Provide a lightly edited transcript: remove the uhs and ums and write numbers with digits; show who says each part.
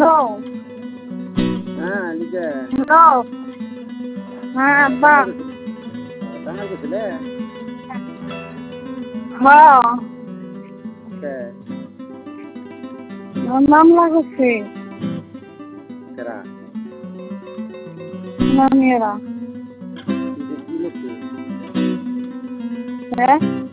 Speaker 1: Hello.
Speaker 2: হ্যাঁ লিখে
Speaker 1: hello. হ্যাঁ আব্বা।
Speaker 2: টাঙ্গাল গেছিলে?
Speaker 1: হ্যাঁ
Speaker 2: কে
Speaker 1: আমার মামলা করছে
Speaker 2: কেরা
Speaker 1: মামিয়ারা।
Speaker 2: কি লিখছি?
Speaker 1: হ্যাঁ